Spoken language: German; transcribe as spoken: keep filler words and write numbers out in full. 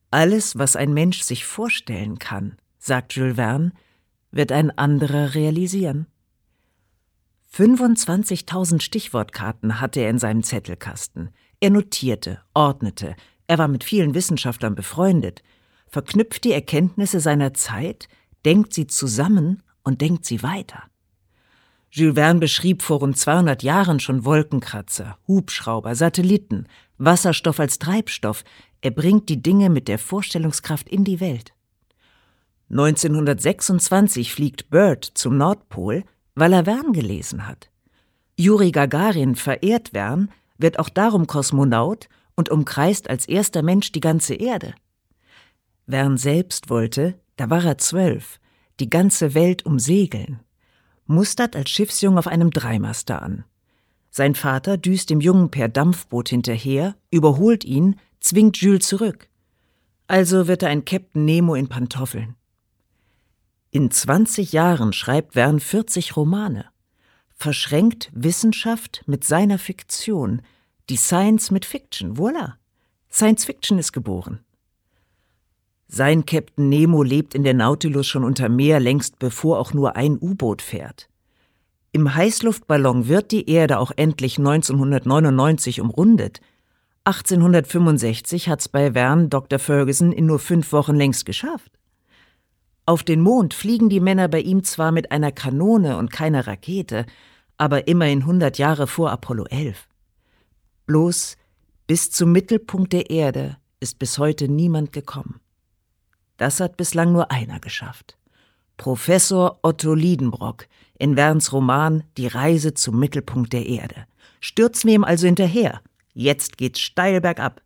Alles, was ein Mensch sich vorstellen kann, sagt Jules Verne, wird ein anderer realisieren. fünfundzwanzigtausend Stichwortkarten hatte er in seinem Zettelkasten. Er notierte, ordnete, er war mit vielen Wissenschaftlern befreundet, verknüpft die Erkenntnisse seiner Zeit, denkt sie zusammen und denkt sie weiter. Jules Verne beschrieb vor rund zweihundert Jahren schon Wolkenkratzer, Hubschrauber, Satelliten, Wasserstoff als Treibstoff. Er bringt die Dinge mit der Vorstellungskraft in die Welt. neunzehnhundertsechsundzwanzig fliegt Byrd zum Nordpol, weil er Verne gelesen hat. Juri Gagarin verehrt Verne, wird auch darum Kosmonaut und umkreist als erster Mensch die ganze Erde. Verne selbst wollte, da war er zwölf, die ganze Welt umsegeln, mustert als Schiffsjung auf einem Dreimaster an. Sein Vater düst dem Jungen per Dampfboot hinterher, überholt ihn, zwingt Jules zurück. Also wird er ein Captain Nemo in Pantoffeln. In zwanzig Jahren schreibt Verne vierzig Romane, verschränkt Wissenschaft mit seiner Fiktion, die Science mit Fiction, voilà, Science Fiction ist geboren. Sein Captain Nemo lebt in der Nautilus schon unter Meer, längst bevor auch nur ein U-Boot fährt. Im Heißluftballon wird die Erde auch endlich neunzehnhundertneunundneunzig umrundet. achtzehnhundertfünfundsechzig hat's bei Verne Doktor Ferguson in nur fünf Wochen längst geschafft. Auf den Mond fliegen die Männer bei ihm zwar mit einer Kanone und keiner Rakete, aber immerhin hundert Jahre vor Apollo elf. Bloß bis zum Mittelpunkt der Erde ist bis heute niemand gekommen. Das hat bislang nur einer geschafft. Professor Otto Lidenbrock in Vernes Roman Die Reise zum Mittelpunkt der Erde. Stürzen wir ihm also hinterher. Jetzt geht's steil bergab.